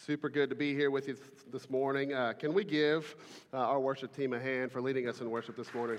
Super good to be here with you this morning. Can we give our worship team a hand for leading us in worship this morning?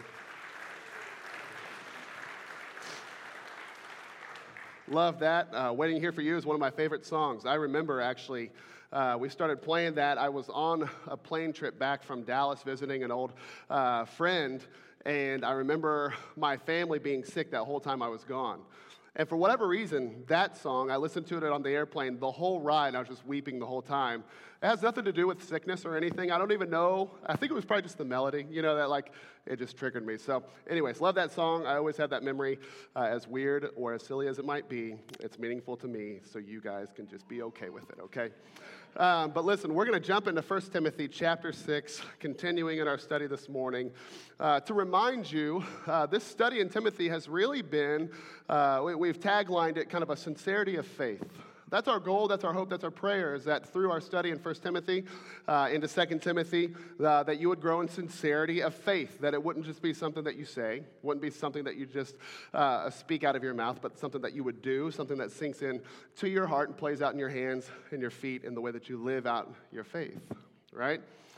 Love that. Waiting Here for You is one of my favorite songs. I remember actually we started playing that. I was on a plane trip back from Dallas visiting an old friend, and I remember my family being sick that whole time I was gone. And for whatever reason, that song, I listened to it on the airplane the whole ride. I was just weeping the whole time. It has nothing to do with sickness or anything. I don't even know. I think it was probably just the melody, that it just triggered me. So anyways, love that song. I always have that memory, as weird or as silly as it might be. It's meaningful to me, so you guys can just be okay with it, okay? But listen, we're going to jump into 1 Timothy chapter 6, continuing in our study this morning. To remind you, this study in Timothy has really been, we've taglined it kind of a sincerity of faith. That's our goal, that's our hope, that's our prayer, is that through our study in 1 Timothy into 2 Timothy, that you would grow in sincerity of faith, that it wouldn't just be something that you say, wouldn't be something that you just speak out of your mouth, but something that you would do, something that sinks in to your heart and plays out in your hands and your feet in the way that you live out your faith, right?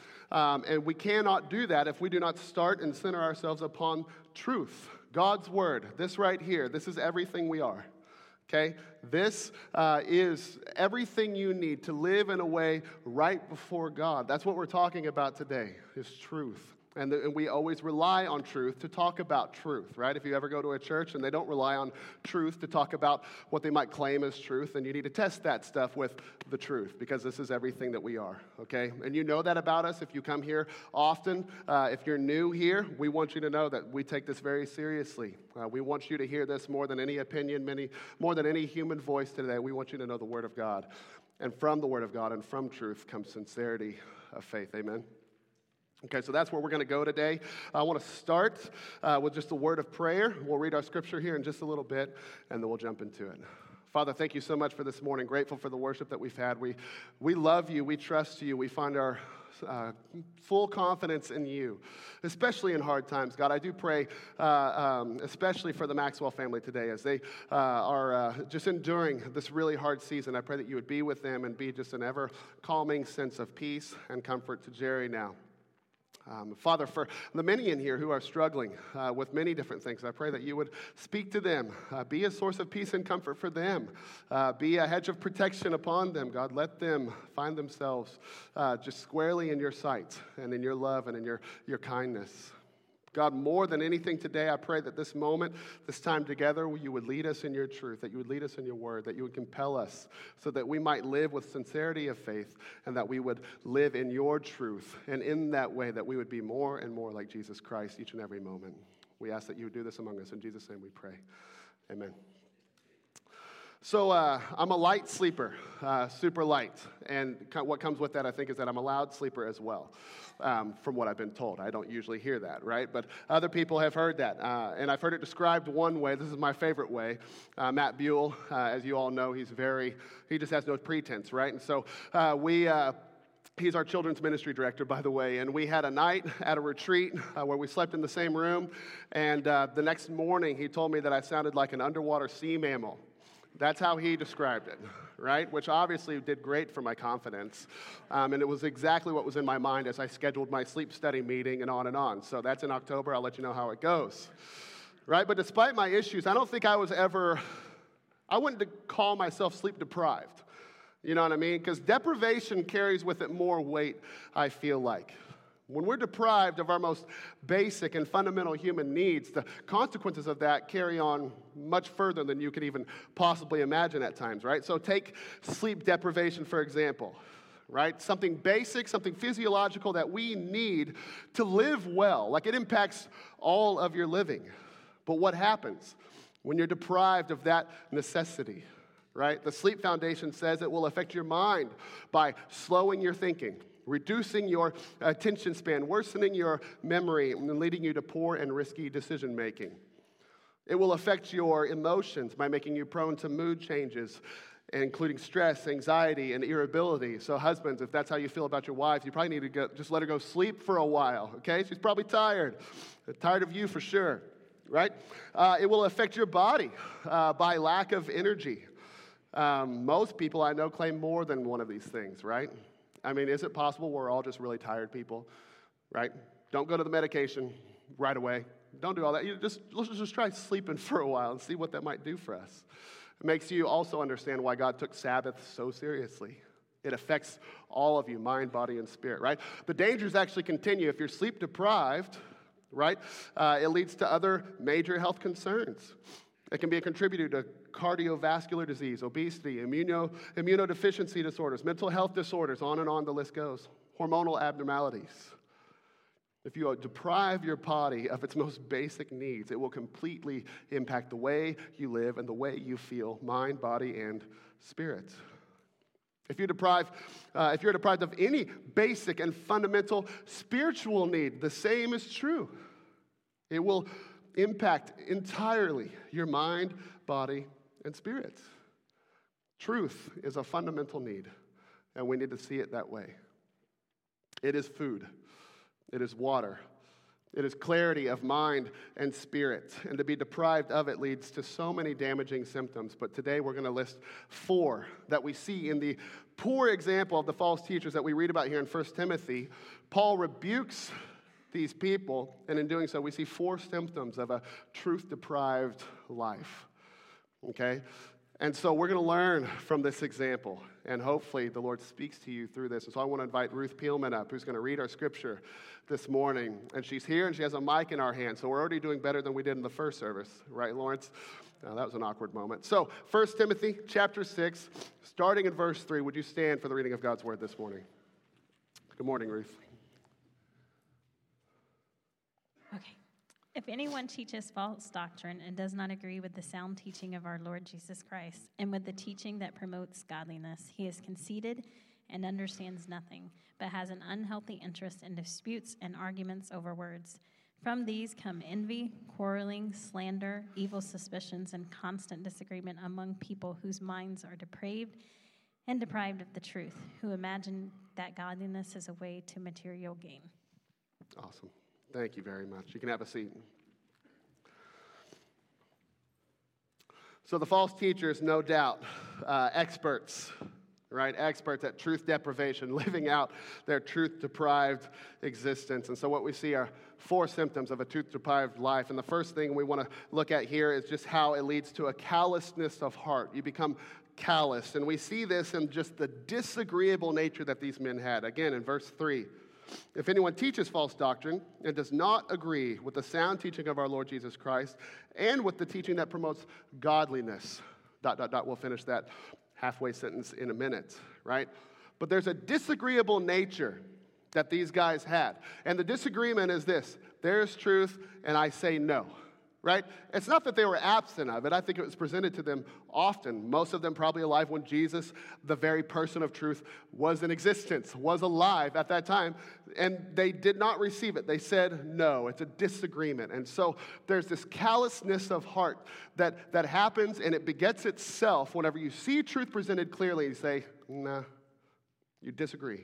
And we cannot do that if we do not start and center ourselves upon truth. God's word, this right here, this is everything we are. Okay, this is everything you need to live in a way right before God. That's what we're talking about today, is truth. And we always rely on truth to talk about truth, right? If you ever go to a church and they don't rely on truth to talk about what they might claim as truth, then you need to test that stuff with the truth, because this is everything that we are, okay? And you know that about us if you come here often. If you're new here, we want you to know that we take this very seriously. We want you to hear this more than any opinion, more than any human voice today. We want you to know the Word of God. And from the Word of God and from truth comes sincerity of faith, amen? Okay, so that's where we're going to go today. I want to start with just a word of prayer. We'll read our scripture here in just a little bit, and then we'll jump into it. Father, thank you so much for this morning. Grateful for the worship that we've had. We love you. We trust you. We find our full confidence in you, especially in hard times. God, I do pray especially for the Maxwell family today as they are just enduring this really hard season. I pray that you would be with them and be just an ever-calming sense of peace and comfort to Jerry now. Father, for the many in here who are struggling with many different things, I pray that you would speak to them, be a source of peace and comfort for them, be a hedge of protection upon them. God, let them find themselves just squarely in your sight and in your love and in your kindness. God, more than anything today, I pray that this moment, this time together, you would lead us in your truth, that you would lead us in your word, that you would compel us so that we might live with sincerity of faith and that we would live in your truth. And in that way, that we would be more and more like Jesus Christ each and every moment. We ask that you would do this among us. In Jesus' name we pray. Amen. So I'm a light sleeper, super light. And what comes with that, I think, is that I'm a loud sleeper as well, from what I've been told. I don't usually hear that, right? But other people have heard that. And I've heard it described one way. This is my favorite way. Matt Buell, as you all know, he just has no pretense, right? And so he's our children's ministry director, by the way, and we had a night at a retreat where we slept in the same room. And the next morning, he told me that I sounded like an underwater sea mammal. That's how he described it, right? Which obviously did great for my confidence. And it was exactly what was in my mind as I scheduled my sleep study meeting and on and on. So that's in October. I'll let you know how it goes, right? But despite my issues, I don't think I wouldn't call myself sleep deprived. You know what I mean? Because deprivation carries with it more weight, I feel like. When we're deprived of our most basic and fundamental human needs, the consequences of that carry on much further than you could even possibly imagine at times, right? So take sleep deprivation, for example, right? Something basic, something physiological that we need to live well. Like it impacts all of your living. But what happens when you're deprived of that necessity, right? The Sleep Foundation says it will affect your mind by slowing your thinking, reducing your attention span, worsening your memory, and leading you to poor and risky decision-making. It will affect your emotions by making you prone to mood changes, including stress, anxiety, and irritability. So husbands, if that's how you feel about your wife, you probably need to just let her go sleep for a while, okay? She's probably tired. Tired of you for sure, right? It will affect your body by lack of energy. Most people I know claim more than one of these things, right? I mean, is it possible we're all just really tired people, right? Don't go to the medication right away. Don't do all that. Let's just try sleeping for a while and see what that might do for us. It makes you also understand why God took Sabbath so seriously. It affects all of you, mind, body, and spirit, right? The dangers actually continue. If you're sleep deprived, right, it leads to other major health concerns. It can be a contributor to cardiovascular disease, obesity, immunodeficiency disorders, mental health disorders, on the list goes. Hormonal abnormalities. If you deprive your body of its most basic needs, it will completely impact the way you live and the way you feel, mind, body, and spirit. If you're deprived of any basic and fundamental spiritual need, the same is true. It will impact entirely your mind, body, and spirit. Truth is a fundamental need, and we need to see it that way. It is food. It is water. It is clarity of mind and spirit. And to be deprived of it leads to so many damaging symptoms. But today we're going to list 4 that we see in the poor example of the false teachers that we read about here in 1 Timothy. Paul rebukes these people, and in doing so, we see 4 symptoms of a truth-deprived life. Okay? And so we're going to learn from this example, and hopefully the Lord speaks to you through this. And so I want to invite Ruth Peelman up, who's going to read our scripture this morning. And she's here, and she has a mic in our hand, so we're already doing better than we did in the first service. Right, Lawrence? That was an awkward moment. So 1 Timothy chapter 6, starting in verse 3, would you stand for the reading of God's word this morning? Good morning, Ruth. Okay. If anyone teaches false doctrine and does not agree with the sound teaching of our Lord Jesus Christ and with the teaching that promotes godliness, he is conceited and understands nothing, but has an unhealthy interest in disputes and arguments over words. From these come envy, quarreling, slander, evil suspicions, and constant disagreement among people whose minds are depraved and deprived of the truth, who imagine that godliness is a way to material gain. Awesome. Thank you very much. You can have a seat. So the false teachers, no doubt, experts, right? Experts at truth deprivation, living out their truth-deprived existence. And so what we see are 4 symptoms of a truth-deprived life. And the first thing we want to look at here is just how it leads to a callousness of heart. You become callous. And we see this in just the disagreeable nature that these men had. Again, in verse 3. If anyone teaches false doctrine and does not agree with the sound teaching of our Lord Jesus Christ and with the teaching that promotes godliness, ... We'll finish that halfway sentence in a minute, right? But there's a disagreeable nature that these guys had. And the disagreement is this: there's truth and I say no, right? It's not that they were absent of it. I think it was presented to them often. Most of them probably alive when Jesus, the very person of truth, was in existence, was alive at that time. And they did not receive it. They said no. It's a disagreement. And so there's this callousness of heart that happens, and it begets itself whenever you see truth presented clearly. You say, nah, you disagree.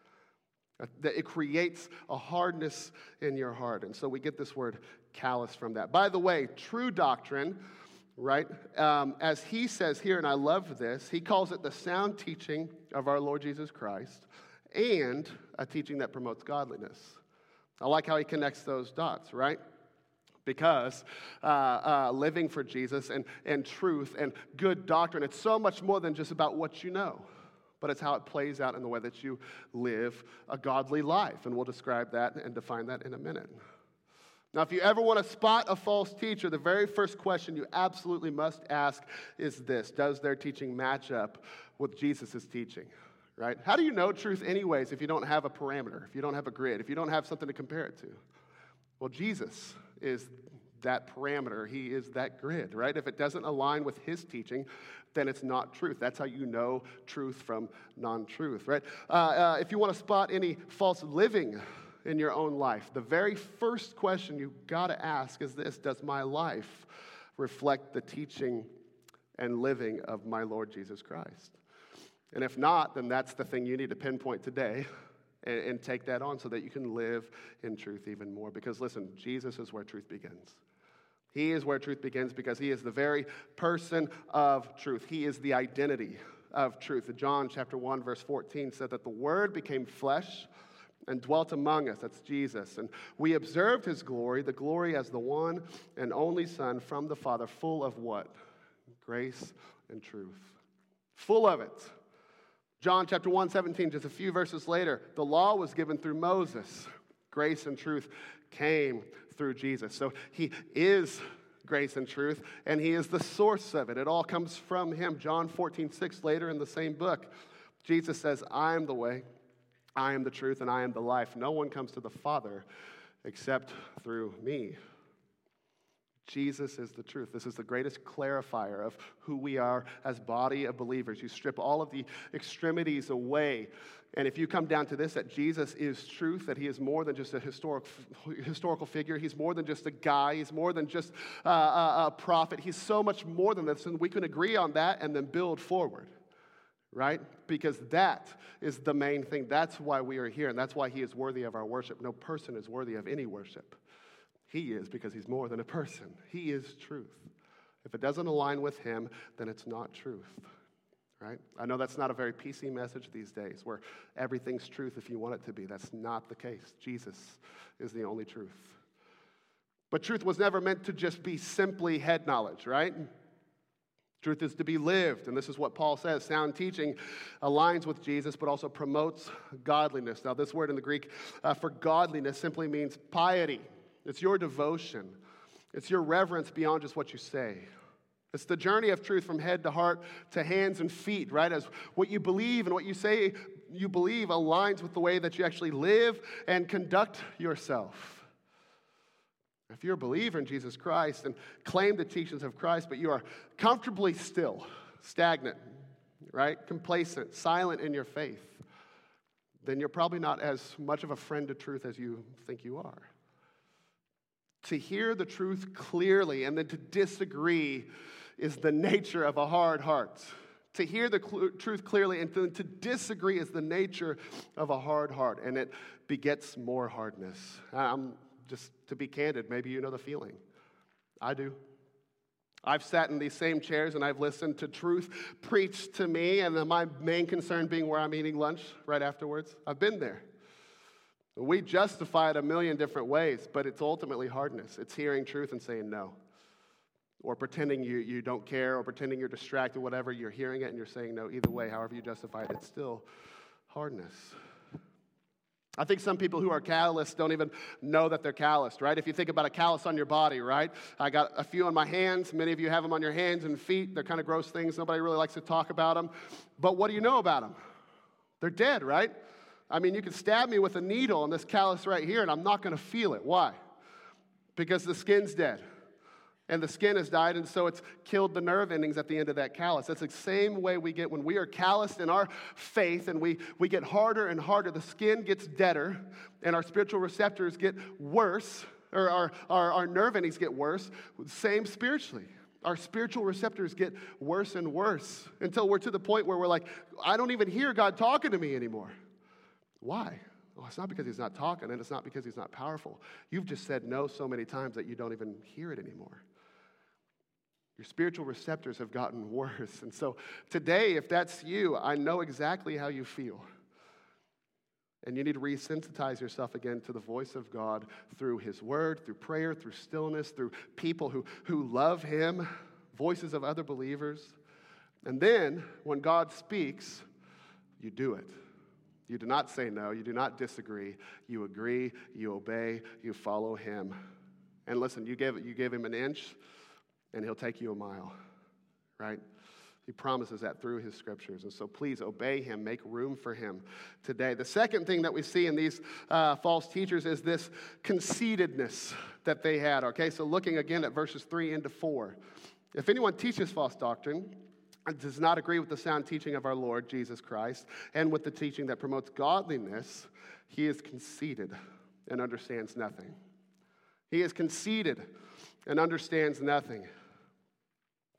That it creates a hardness in your heart. And so we get this word callous from that. By the way, true doctrine, right, as he says here, and I love this, he calls it the sound teaching of our Lord Jesus Christ and a teaching that promotes godliness. I like how he connects those dots, right? Because living for Jesus and truth and good doctrine, it's so much more than just about what you know. But it's how it plays out in the way that you live a godly life. And we'll describe that and define that in a minute. Now, if you ever want to spot a false teacher, the very first question you absolutely must ask is this: does their teaching match up with Jesus' teaching? Right? How do you know truth anyways if you don't have a parameter, if you don't have a grid, if you don't have something to compare it to? Well, Jesus is that parameter. He is that grid, right? If it doesn't align with his teaching, then it's not truth. That's how you know truth from non-truth, right? If you want to spot any false living in your own life, the very first question you've got to ask is this: does my life reflect the teaching and living of my Lord Jesus Christ? And if not, then that's the thing you need to pinpoint today and take that on so that you can live in truth even more. Because listen, Jesus is where truth begins. He is where truth begins because he is the very person of truth. He is the identity of truth. John chapter 1, verse 14 said that the Word became flesh and dwelt among us. That's Jesus. And we observed his glory, the glory as the one and only Son from the Father, full of what? Grace and truth. Full of it. John chapter 1, 17, just a few verses later, the law was given through Moses. Grace and truth came through Jesus. So he is grace and truth, and he is the source of it. It all comes from him. John 14:6 later in the same book, Jesus says, I am the way, I am the truth, and I am the life. No one comes to the Father except through me. Jesus is the truth. This is the greatest clarifier of who we are as body of believers. You strip all of the extremities away, and if you come down to this, that Jesus is truth, that he is more than just a historical figure, he's more than just a guy, he's more than just a prophet, he's so much more than this, and we can agree on that and then build forward. Right? Because that is the main thing. That's why we are here, and that's why he is worthy of our worship. No person is worthy of any worship. He is, because he's more than a person. He is truth. If it doesn't align with him, then it's not truth. Right? I know that's not a very PC message these days, where everything's truth if you want it to be. That's not the case. Jesus is the only truth. But truth was never meant to just be simply head knowledge, right? Truth is to be lived, and this is what Paul says. Sound teaching aligns with Jesus, but also promotes godliness. Now, this word in the Greek for godliness simply means piety. It's your devotion. It's your reverence beyond just what you say. It's the journey of truth from head to heart to hands and feet, right? As what you believe and what you say you believe aligns with the way that you actually live and conduct yourself. If you're a believer in Jesus Christ and claim the teachings of Christ, but you are comfortably still, stagnant, right? Complacent, silent in your faith, then you're probably not as much of a friend to truth as you think you are. To hear the truth clearly and then to disagree is the nature of a hard heart. To hear the truth clearly and to disagree is the nature of a hard heart, and it begets more hardness. Just to be candid, maybe you know the feeling. I do. I've sat in these same chairs and I've listened to truth preached to me, and then my main concern being where I'm eating lunch right afterwards. I've been there. We justify it a million different ways, but it's ultimately hardness. It's hearing truth and saying no. Or pretending you don't care, or pretending you're distracted, whatever. You're hearing it and you're saying no. Either way, however you justify it, it's still hardness. I think some people who are calloused don't even know that they're calloused, right? If you think about a callus on your body, right? I got a few on my hands. Many of you have them on your hands and feet. They're kind of gross things. Nobody really likes to talk about them. But what do you know about them? They're dead, right? I mean, you can stab me with a needle on this callus right here, and I'm not going to feel it. Why? Because the skin's dead. And the skin has died, and so it's killed the nerve endings at the end of that callus. That's the same way we get when we are calloused in our faith and we get harder and harder. The skin gets deader, and our spiritual receptors get worse, or our nerve endings get worse. Same spiritually. Our spiritual receptors get worse and worse until we're to the point where we're like, I don't even hear God talking to me anymore. Why? Well, it's not because he's not talking, and it's not because he's not powerful. You've just said no so many times that you don't even hear it anymore. Your spiritual receptors have gotten worse. And so today, if that's you, I know exactly how you feel. And you need to resensitize yourself again to the voice of God through his word, through prayer, through stillness, through people who love him, voices of other believers. And then, when God speaks, you do it. You do not say no. You do not disagree. You agree. You obey. You follow him. And listen, you gave him an inch, and he'll take you a mile, right? He promises that through his scriptures. And so please obey him. Make room for him today. The second thing that we see in these false teachers is this conceitedness that they had, okay? So looking again at verses 3 into 4. If anyone teaches false doctrine and does not agree with the sound teaching of our Lord Jesus Christ and with the teaching that promotes godliness, he is conceited and understands nothing. He is conceited and understands nothing.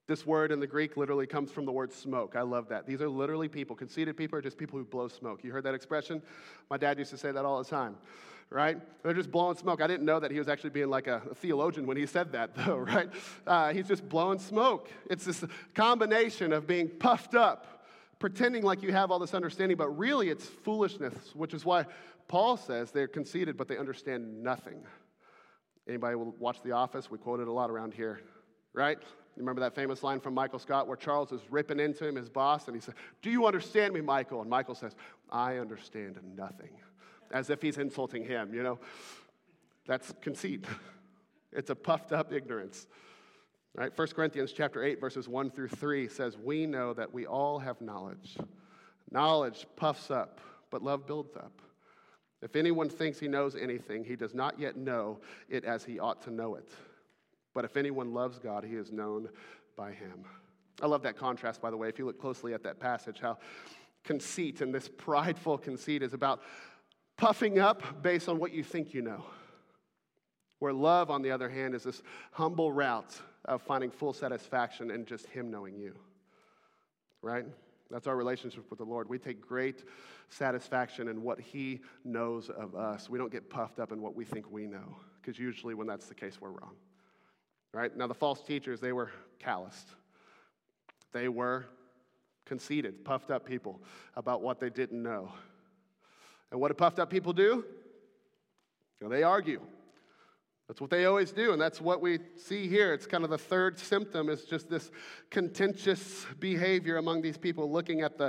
This word in the Greek literally comes from the word smoke. I love that. These are literally people. Conceited people are just people who blow smoke. You heard that expression? My dad used to say that all the time, right? They're just blowing smoke. I didn't know that he was actually being like a theologian when he said that, though, right? He's just blowing smoke. It's this combination of being puffed up, pretending like you have all this understanding, but really it's foolishness, which is why Paul says they're conceited, but they understand nothing. Anybody will watch The Office? We quote it a lot around here, right? You remember that famous line from Michael Scott where Charles is ripping into him, his boss, and he said, "Do you understand me, Michael?" And Michael says, "I understand nothing," as if he's insulting him, you know? That's conceit. It's a puffed up ignorance, right? 1 Corinthians chapter 8, verses 1 through 3 says, "We know that we all have knowledge. Knowledge puffs up, but love builds up. If anyone thinks he knows anything, he does not yet know it as he ought to know it. But if anyone loves God, he is known by him." I love that contrast, by the way, if you look closely at that passage, how conceit and this prideful conceit is about puffing up based on what you think you know. Where love, on the other hand, is this humble route of finding full satisfaction in just him knowing you, right? That's our relationship with the Lord. We take great satisfaction in what he knows of us. We don't get puffed up in what we think we know, because usually when that's the case, we're wrong. Right? Now, the false teachers, they were calloused. They were conceited, puffed up people about what they didn't know. And what do puffed up people do? Well, they argue. That's what they always do, and that's what we see here. It's kind of the third symptom is just this contentious behavior among these people. Looking at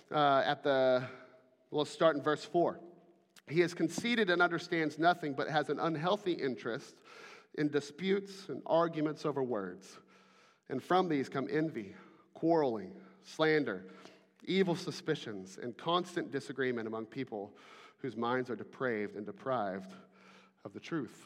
let's start in verse 4. "He is conceited and understands nothing, but has an unhealthy interest in disputes and arguments over words. And from these come envy, quarreling, slander, evil suspicions, and constant disagreement among people whose minds are depraved and deprived of the truth."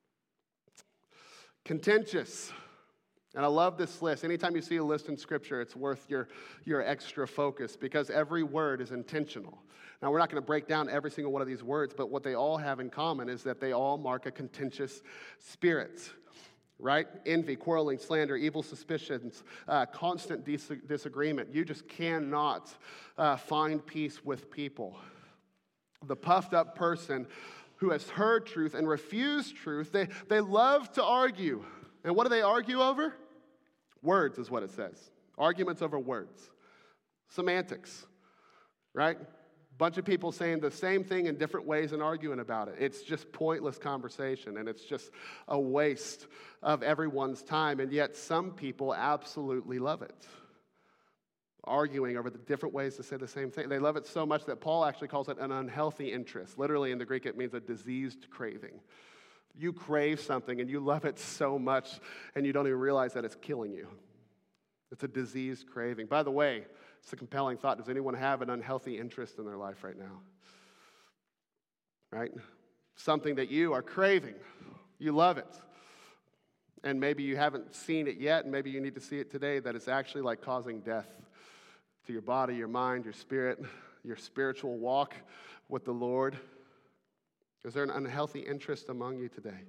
Contentious. And I love this list. Anytime you see a list in Scripture, it's worth your extra focus because every word is intentional. Now, we're not going to break down every single one of these words, but what they all have in common is that they all mark a contentious spirit, right? Envy, quarreling, slander, evil suspicions, constant disagreement. You just cannot find peace with people. The puffed up person who has heard truth and refused truth, they love to argue. And what do they argue over? Words is what it says. Arguments over words. Semantics, right? Bunch of people saying the same thing in different ways and arguing about it. It's just pointless conversation, and it's just a waste of everyone's time, and yet some people absolutely love it. Arguing over the different ways to say the same thing. They love it so much that Paul actually calls it an unhealthy interest. Literally in the Greek, it means a diseased craving. You crave something, and you love it so much, and you don't even realize that it's killing you. It's a diseased craving. By the way, it's a compelling thought. Does anyone have an unhealthy interest in their life right now? Right? Something that you are craving. You love it. And maybe you haven't seen it yet, and maybe you need to see it today, that it's actually like causing death to your body, your mind, your spirit, your spiritual walk with the Lord. Is there an unhealthy interest among you today?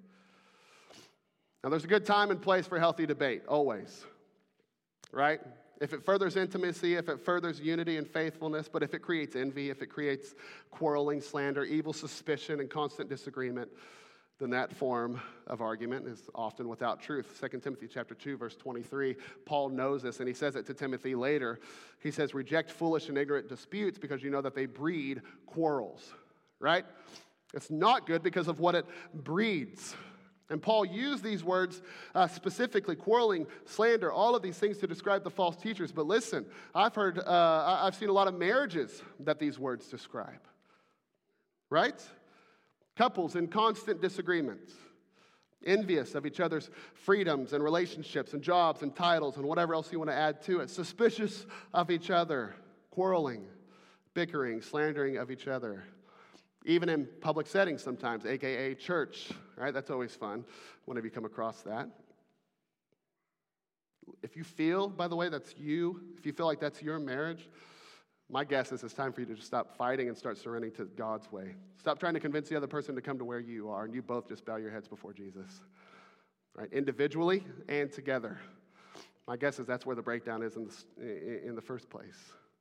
Now, there's a good time and place for healthy debate, always. Right? If it furthers intimacy, if it furthers unity and faithfulness, but if it creates envy, if it creates quarreling, slander, evil suspicion, and constant disagreement, then that form of argument is often without truth. 2 Timothy chapter 2, verse 23, Paul knows this, and he says it to Timothy later. He says, "Reject foolish and ignorant disputes because you know that they breed quarrels." Right? It's not good because of what it breeds. And Paul used these words specifically, quarreling, slander, all of these things to describe the false teachers. But listen, I've seen a lot of marriages that these words describe. Right? Couples in constant disagreement, envious of each other's freedoms and relationships and jobs and titles and whatever else you want to add to it, suspicious of each other, quarreling, bickering, slandering of each other. Even in public settings sometimes, a.k.a. church, right? That's always fun whenever you come across that. If you feel, by the way, that's you, if you feel like that's your marriage, my guess is it's time for you to just stop fighting and start surrendering to God's way. Stop trying to convince the other person to come to where you are, and you both just bow your heads before Jesus, right? Individually and together. My guess is that's where the breakdown is in the first place.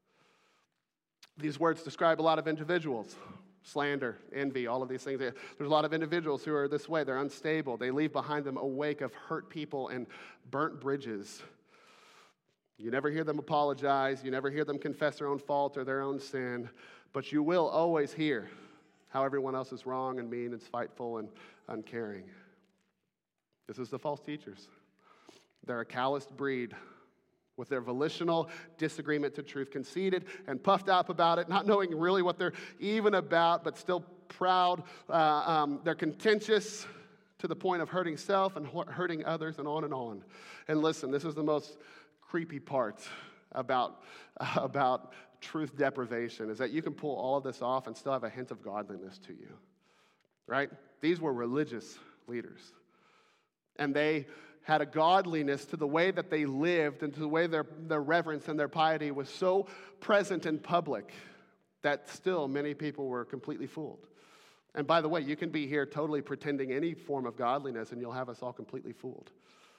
These words describe a lot of individuals. Slander, envy, all of these things. There's a lot of individuals who are this way. They're unstable. They leave behind them a wake of hurt people and burnt bridges. You never hear them apologize. You never hear them confess their own fault or their own sin. But you will always hear how everyone else is wrong and mean and spiteful and uncaring. This is the false teachers. They're a calloused breed with their volitional disagreement to truth, conceited and puffed up about it, not knowing really what they're even about, but still proud. They're contentious to the point of hurting self and hurting others, and on and on. And listen, this is the most creepy part about truth deprivation, is that you can pull all of this off and still have a hint of godliness to you, right? These were religious leaders, and they had a godliness to the way that they lived and to the way their reverence and their piety was so present in public that still many people were completely fooled. And by the way, you can be here totally pretending any form of godliness and you'll have us all completely fooled.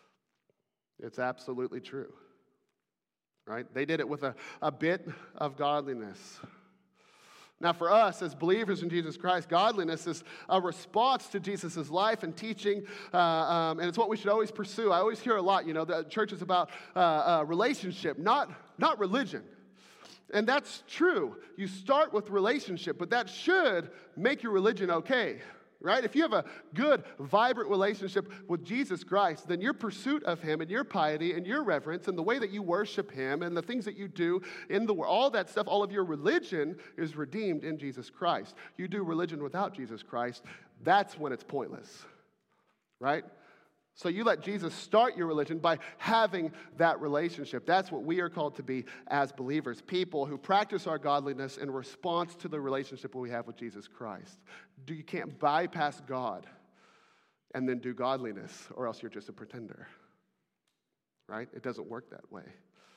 It's absolutely true, right? They did it with a bit of godliness. Now, for us as believers in Jesus Christ, godliness is a response to Jesus' life and teaching, and it's what we should always pursue. I always hear a lot, the church is about relationship, not religion. And that's true. You start with relationship, but that should make your religion okay, right? If you have a good, vibrant relationship with Jesus Christ, then your pursuit of Him and your piety and your reverence and the way that you worship Him and the things that you do in the world, all that stuff, all of your religion is redeemed in Jesus Christ. You do religion without Jesus Christ, that's when it's pointless, right? So you let Jesus start your religion by having that relationship. That's what we are called to be as believers, people who practice our godliness in response to the relationship we have with Jesus Christ. You can't bypass God and then do godliness, or else you're just a pretender, right? It doesn't work that way.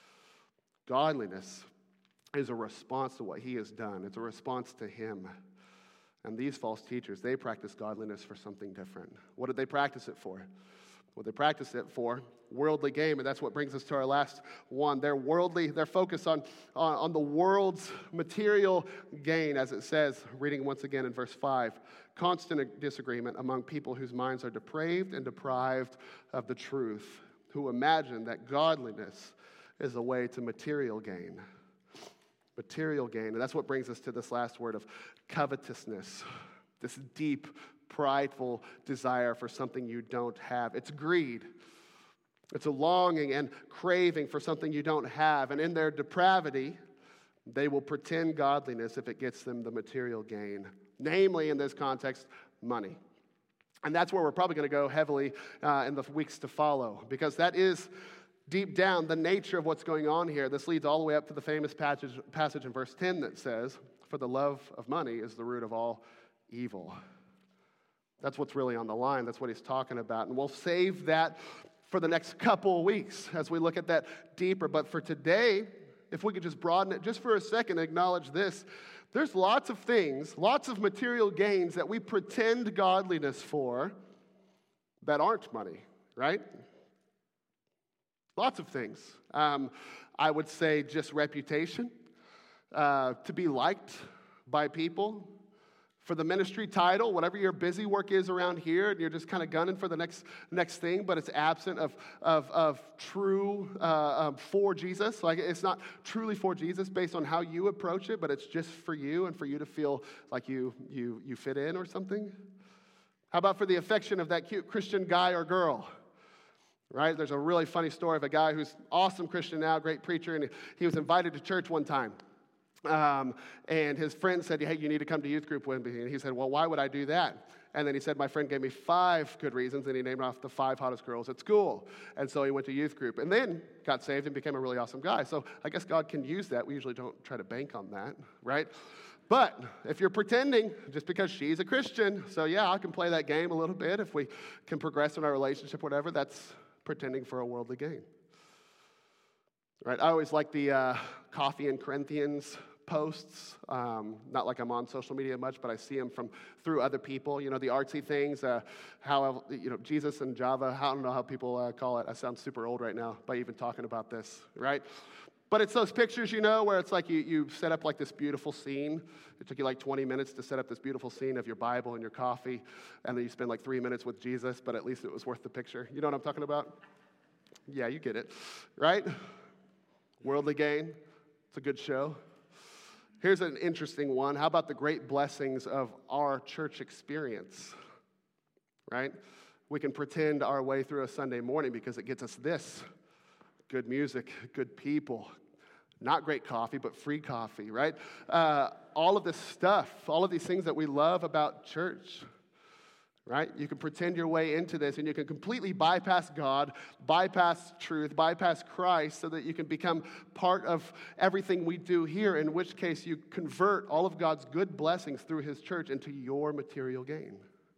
Godliness is a response to what He has done. It's a response to Him. And these false teachers, they practice godliness for something different. What did they practice it for? Well, they practice it for worldly gain, and that's what brings us to our last one. They're focused on the world's material gain, as it says, reading once again in verse 5. Constant disagreement among people whose minds are depraved and deprived of the truth, who imagine that godliness is a way to material gain. Material gain, and that's what brings us to this last word of covetousness, this deep, prideful desire for something you don't have. It's greed. It's a longing and craving for something you don't have. And in their depravity, they will pretend godliness if it gets them the material gain. Namely, in this context, money. And that's where we're probably going to go heavily in the weeks to follow, because that is deep down the nature of what's going on here. This leads all the way up to the famous passage in verse 10 that says, "For the love of money is the root of all evil." That's what's really on the line. That's what he's talking about. And we'll save that for the next couple of weeks as we look at that deeper. But for today, if we could just broaden it just for a second, acknowledge this. There's lots of things, lots of material gains that we pretend godliness for that aren't money, right? Lots of things. I would say just reputation, to be liked by people. For the ministry title, whatever your busy work is around here, and you're just kind of gunning for the next thing, but it's absent of true for Jesus. Like, it's not truly for Jesus based on how you approach it, but it's just for you and for you to feel like you fit in or something. How about for the affection of that cute Christian guy or girl? Right? There's a really funny story of a guy who's awesome Christian now, great preacher, and he was invited to church one time. And his friend said, "Hey, you need to come to youth group with me." And he said, "Well, why would I do that?" And then he said, "My friend gave me 5 good reasons," and he named off the 5 hottest girls at school. And so he went to youth group and then got saved and became a really awesome guy. So I guess God can use that. We usually don't try to bank on that, right? But if you're pretending just because she's a Christian, so yeah, I can play that game a little bit. If we can progress in our relationship, whatever, that's pretending for a worldly gain. right? I always like the Coffee and Corinthians posts. Not like I'm on social media much, but I see them through other people. You know, the artsy things, how, you know, Jesus and Java. I don't know how people call it. I sound super old right now by even talking about this, right? But it's those pictures, you know, where it's like you set up like this beautiful scene. It took you like 20 minutes to set up this beautiful scene of your Bible and your coffee, and then you spend like 3 minutes with Jesus, but at least it was worth the picture. You know what I'm talking about? Yeah, you get it, right? Worldly Gain. It's a good show. Here's an interesting one. How about the great blessings of our church experience, right? We can pretend our way through a Sunday morning because it gets us this: good music, good people, not great coffee, but free coffee, right? All of this stuff, all of these things that we love about church, right? You can pretend your way into this, and you can completely bypass God, bypass truth, bypass Christ, so that you can become part of everything we do here, in which case you convert all of God's good blessings through his church into your material gain.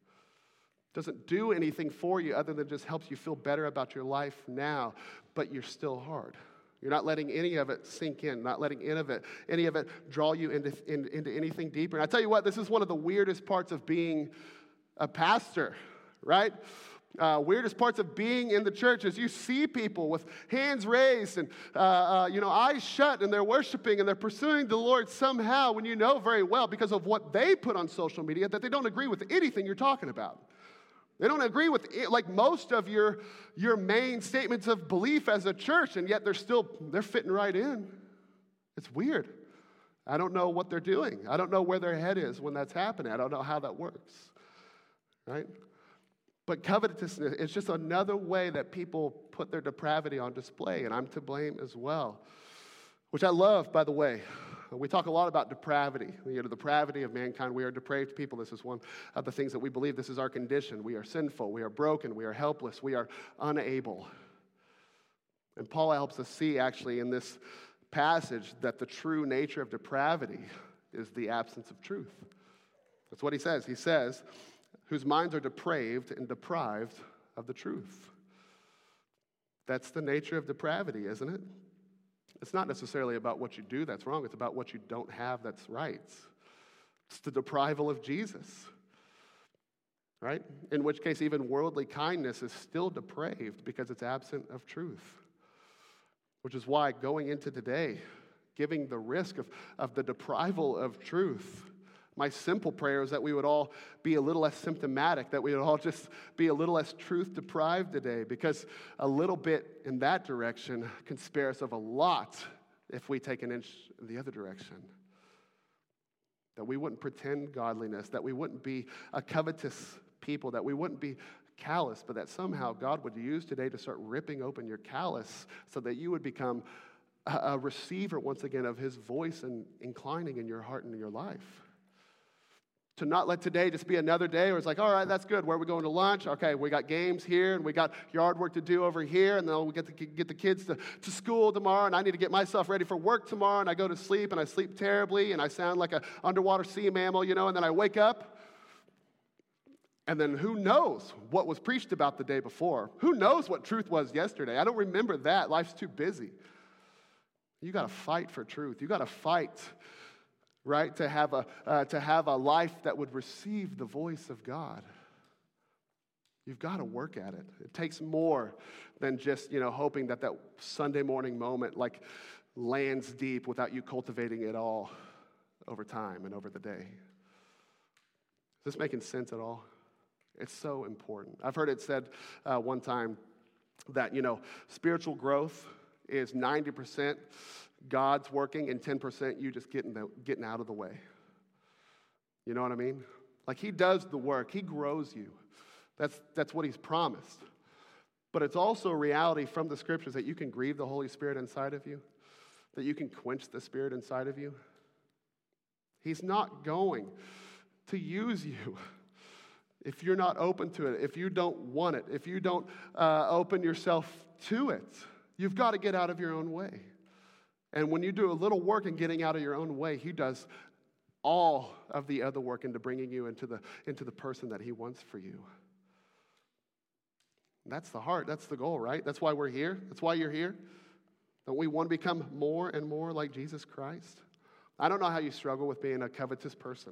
Doesn't do anything for you other than just helps you feel better about your life now, but you're still hard. You're not letting any of it sink in, not letting any of it draw you into anything deeper. And I tell you what, this is one of the weirdest parts of being a pastor, right? Weirdest parts of being in the church is you see people with hands raised and eyes shut, and they're worshiping and they're pursuing the Lord somehow, when you know very well because of what they put on social media that they don't agree with anything you're talking about. They don't agree with like most of your main statements of belief as a church, and yet they're fitting right in. It's weird. I don't know what they're doing. I don't know where their head is when that's happening. I don't know how that works, right? But covetousness is just another way that people put their depravity on display, and I'm to blame as well, which I love, by the way. We talk a lot about depravity, the depravity of mankind. We are depraved people. This is one of the things that we believe. This is our condition. We are sinful. We are broken. We are helpless. We are unable. And Paul helps us see, actually, in this passage that the true nature of depravity is the absence of truth. That's what he says. He says, whose minds are depraved and deprived of the truth. That's the nature of depravity, isn't it? It's not necessarily about what you do that's wrong. It's about what you don't have that's right. It's the deprival of Jesus, right? In which case, even worldly kindness is still depraved because it's absent of truth. Which is why going into today, giving the risk of the deprival of truth, my simple prayer is that we would all be a little less symptomatic, that we would all just be a little less truth deprived today, because a little bit in that direction can spare us of a lot if we take an inch in the other direction. That we wouldn't pretend godliness, that we wouldn't be a covetous people, that we wouldn't be callous, but that somehow God would use today to start ripping open your callous so that you would become a receiver once again of his voice and inclining in your heart and in your life. To not let today just be another day where it's like, all right, that's good. Where are we going to lunch? Okay, we got games here, and we got yard work to do over here, and then we get to get the kids to school tomorrow, and I need to get myself ready for work tomorrow, and I go to sleep, and I sleep terribly, and I sound like an underwater sea mammal, and then I wake up, and then who knows what was preached about the day before? Who knows what truth was yesterday? I don't remember that. Life's too busy. You got to fight for truth. You got to fight, right, to have a life that would receive the voice of God. You've got to work at it. It takes more than just, hoping that Sunday morning moment like lands deep without you cultivating it all over time and over the day. Is this making sense at all? It's so important. I've heard it said one time that, spiritual growth is 90% God's working and 10% you just getting out of the way. You know what I mean? Like he does the work. He grows you. That's what he's promised. But it's also a reality from the scriptures that you can grieve the Holy Spirit inside of you, that you can quench the Spirit inside of you. He's not going to use you if you're not open to it, if you don't want it, if you don't open yourself to it. You've got to get out of your own way. And when you do a little work in getting out of your own way, he does all of the other work into bringing you into the person that he wants for you. That's the heart. That's the goal, right? That's why we're here. That's why you're here. Don't we want to become more and more like Jesus Christ? I don't know how you struggle with being a covetous person.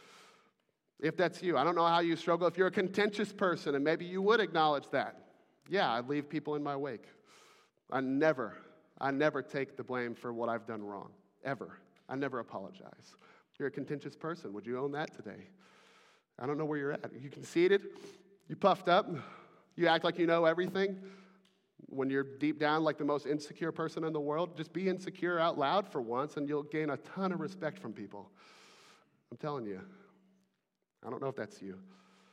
If that's you, I don't know how you struggle if you're a contentious person, and maybe you would acknowledge that. Yeah, I leave people in my wake. I never take the blame for what I've done wrong, ever. I never apologize. You're a contentious person. Would you own that today? I don't know where you're at. You conceited? You puffed up? You act like you know everything? When you're deep down like the most insecure person in the world, just be insecure out loud for once and you'll gain a ton of respect from people. I'm telling you. I don't know if that's you.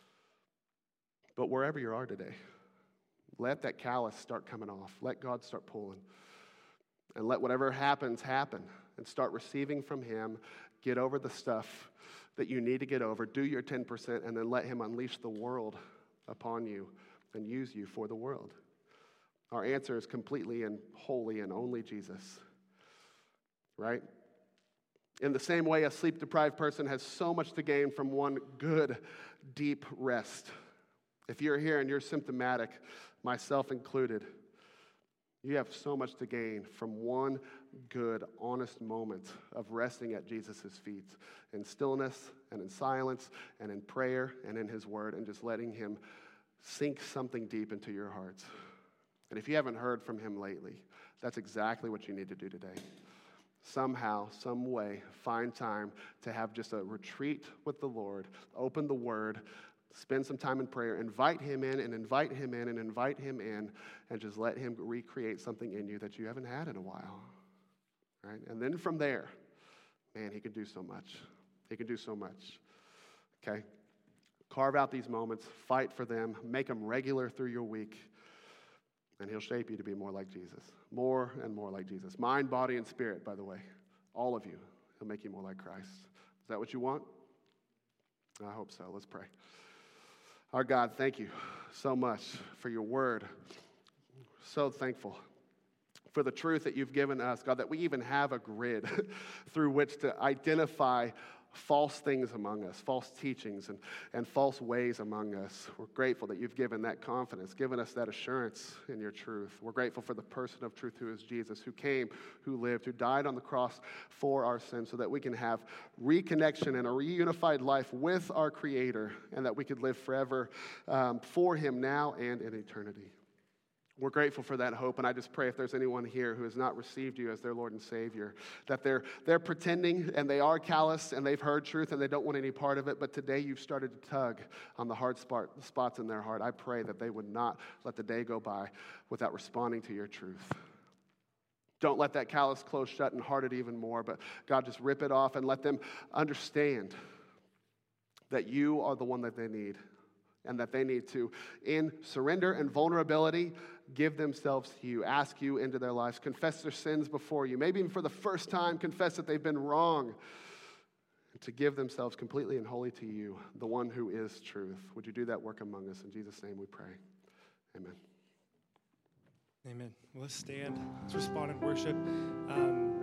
But wherever you are today, let that callus start coming off. Let God start pulling. And let whatever happens, happen. And start receiving from Him. Get over the stuff that you need to get over. Do your 10% and then let Him unleash the world upon you and use you for the world. Our answer is completely and wholly and only Jesus. Right? In the same way, a sleep-deprived person has so much to gain from one good, deep rest. If you're here and you're symptomatic, myself included, you have so much to gain from one good, honest moment of resting at Jesus' feet in stillness and in silence and in prayer and in His Word and just letting Him sink something deep into your hearts. And if you haven't heard from Him lately, that's exactly what you need to do today. Somehow, some way, find time to have just a retreat with the Lord, open the Word, spend some time in prayer, invite Him in and invite Him in and invite Him in, and just let Him recreate something in you that you haven't had in a while. Right? And then from there, man, He can do so much. He can do so much. Okay? Carve out these moments, fight for them, make them regular through your week, and He'll shape you to be more like Jesus. More and more like Jesus. Mind, body, and spirit, by the way. All of you. He'll make you more like Christ. Is that what you want? I hope so. Let's pray. Our God, thank you so much for your word. So thankful for the truth that you've given us, God, that we even have a grid through which to identify false things among us, false teachings and false ways among us. We're grateful that you've given that confidence, given us that assurance in your truth. We're grateful for the person of truth who is Jesus, who came, who lived, who died on the cross for our sins so that we can have reconnection and a reunified life with our Creator and that we could live forever for Him now and in eternity. We're grateful for that hope, and I just pray if there's anyone here who has not received you as their Lord and Savior, that they're pretending and they are callous and they've heard truth and they don't want any part of it, but today you've started to tug on the hard spots in their heart. I pray that they would not let the day go by without responding to your truth. Don't let that callous close shut and heart it even more, but God, just rip it off and let them understand that you are the one that they need. And that they need to, in surrender and vulnerability, give themselves to you, ask you into their lives, confess their sins before you, maybe even for the first time, confess that they've been wrong, and to give themselves completely and wholly to you, the one who is truth. Would you do that work among us? In Jesus' name we pray. Amen. Amen. Well, let's stand. Let's respond in worship.